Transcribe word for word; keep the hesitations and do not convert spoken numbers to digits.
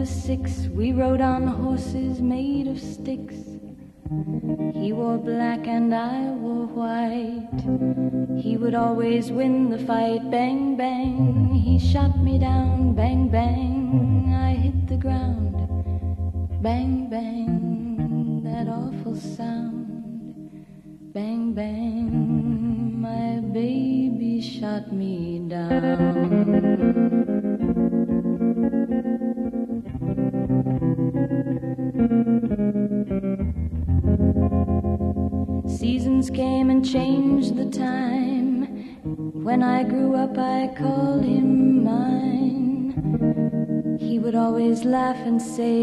was six, we rode on horses made of sticks. He wore black and I wore white. He would always win the fight. Bang, bang, he shot me down. Bang, bang, I hit the ground. Bang, bang, that awful sound. Bang, bang, my baby shot me down. Seasons came and changed the time. When I grew up I called him mine. He would always laugh and say,